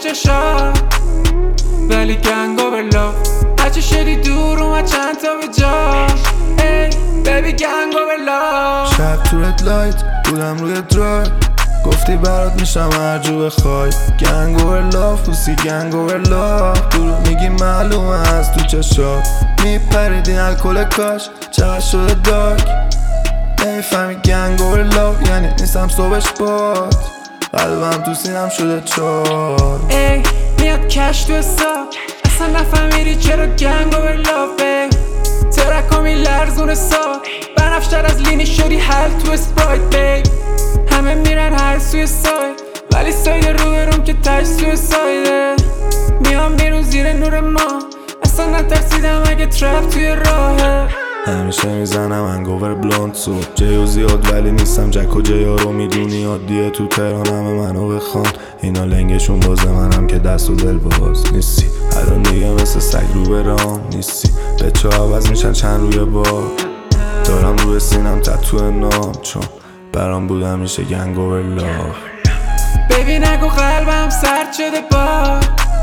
چشات ولی گنگ اوور لاف هرچی شدی دور اومد چند تا به جاش ای بیبی گنگ اوور لاف شب تو رد لایت بودم روی درایو گفتی برات میشم هر جو بخوای گنگ اوور لاف پوسی گنگ اوور لاف دروغ میگی معلومه از تو چشات میپریدین الکل کاش چقدر شده دارک نمیفهمی گنگ اوور لاف یعنی نیستم صبحش باد قلبم تو سینم شده چار ای میاد کش تو حساب اصلا نفهمیدی چرا گنگ اوور لاف ترکا میلرزون سا بنفشتر از لینی شدی حل تو اسپرایت بیب همه میرن هر سوی ساید ولی ساید رو بروم که تش سوی سایده میام بیرون زیر نور ما اصلا نترسیدم اگه ترپ توی راهه همیشه میزنم انگوور بلوند سو جیو زیاد ولی نیستم جک و جیا رو میدونی عادیه تو تهران همه منو بخوان اینا لنگشون بازه منم که دست و دل باز نیستی الان دیگه مثل سگ رو برام نیستی بچه عوض میشن چند روی با دارم روی سینم تتو نام چون برام بودم میشه گنگ اوور لاف بیبی نگو قلبم سرد شده با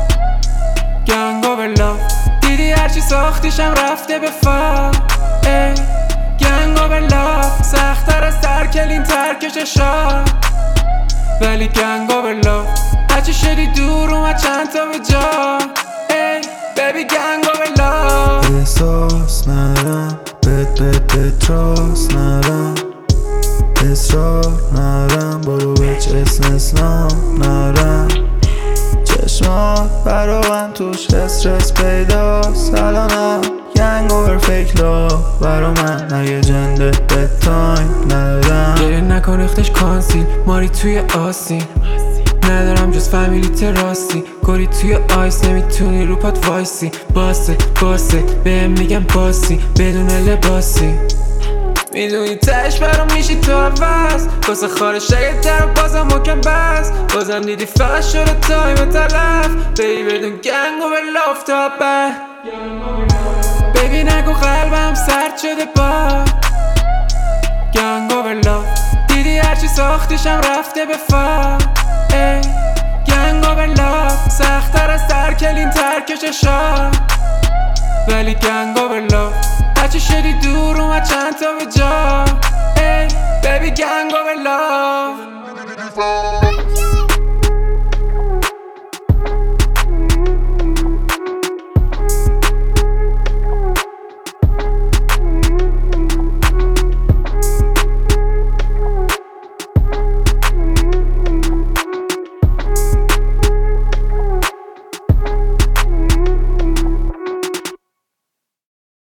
گنگ اوور لاف دیدی هرچی ساختیشم رفته به فا ای گنگ اوور لاف سخت‌تر از ترکلین ترک چشات ولی گنگ اوور لاف هرچی شدی دور اومد چند تا به جا ای بیبی گنگ اوور لاف احساس ندارم بد تراس ندارم اصرار ندارم برو بچ اسنام ندارم چشمات برا من توش استرس پیداست الانم گنگ اوور فیک لاف برا من نگه جنده بد تایم ندارم گریه نکن ریختش کانسیل ماری توی آسین ندارم جز فامیلی تراستی گلی توی آیس نمیتونی رو پات وایسی باسه بهم میگم باسی بدون لباسی میدونی تش برام میشی تو عوض واسه خارش اگه در بازم مکم بس بازم دیدی فقط شده تایم تلف بیبی بدون گنگ اوور لاف تا بعد بیبی نگو قلبم سرد شده با گنگ اوور لاف دیدی هرچی ساختیشم رفته به فا ای گنگ اوور لاف سخت‌تر از ترکلین ترک چشات ولی گنگ اوور لاف هرچی شدی دور اومد چند تا به جا